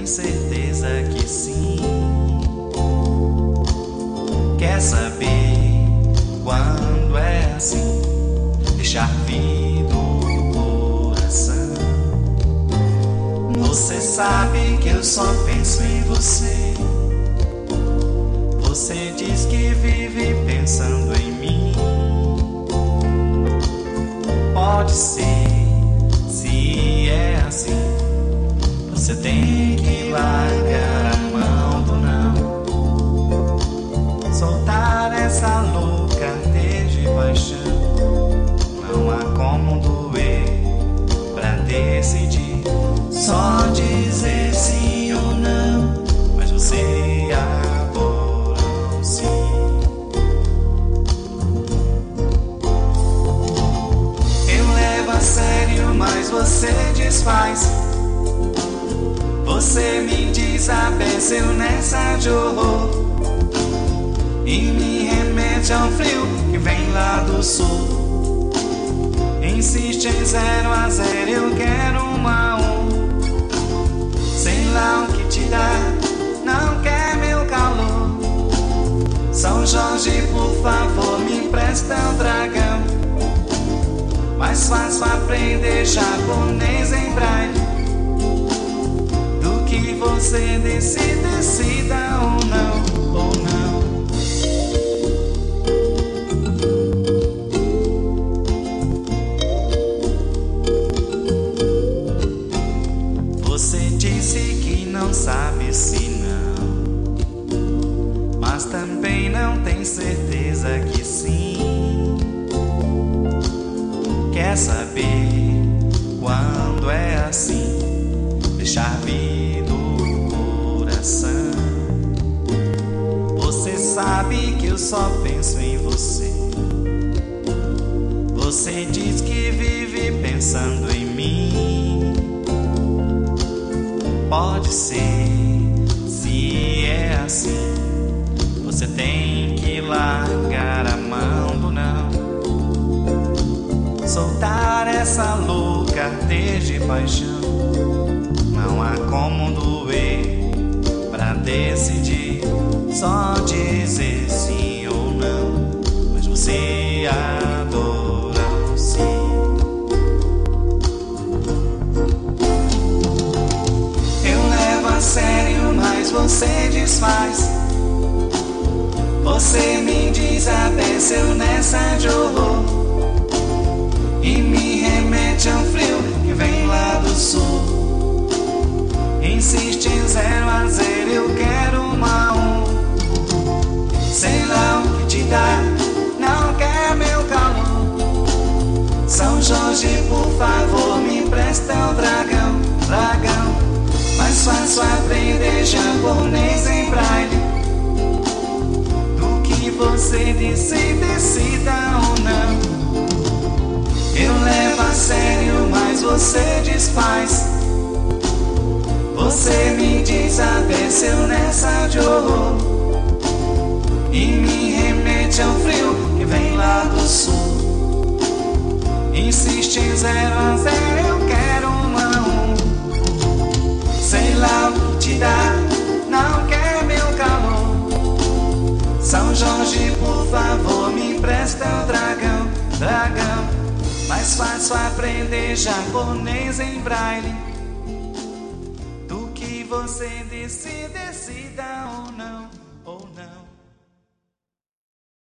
certeza que sim. Quer saber quando é assim? Deixar vir do coração. Você sabe que eu só penso em você. Você diz que vive pensando em mim. Pode ser, se é assim, você tem que largar a mão do não. Soltar essa louca de paixão. Não há como doer pra decidir. Só dizer sim ou não. Mas você agora não sim. Eu levo a sério, mas você desfaz. Você me desabeceu nessa de horror e me remete ao frio que vem lá do sul. Insiste em 0 a 0, eu quero 1 a 1. Sei lá o que te dá, não quer meu calor. São Jorge, por favor, me empresta o dragão. Mais fácil aprender japonês em braille do que você decida ou não, ou não. Você disse que não sabe se não, mas também não tem certeza que sim. Quer saber quando é assim? Deixar vir do coração. Você sabe que eu só penso em você. Você diz que vive pensando em mim. Pode ser, se é assim, você tem que largar a mão do não. Soltar essa louca de paixão. Não há como doer pra decidir. Só dizer sim ou não. Mas você adora o sim. Eu levo a sério, mas você desfaz. Você me desabeceu nessa de horror e me remete a um frio que vem lá do sul. Insiste em 0 a 0, eu quero 1 a 1. Sei lá o que te dá, não quer meu calor. São Jorge, por favor, me empresta o dragão, dragão. Mais fácil aprender japonês em braille do que você decida ou não. Eu levo a sério, mas você desfaz. Você me desabeceu nessa de horror e me remete ao frio que vem lá do sul. Insiste em 0 a 0, eu quero 1 a 1. Sei lá o que te dá, não quer meu calor. São Jorge, por favor, me empresta o dragão, dragão. Mais fácil aprender japonês em braille do que você decida ou não, ou não.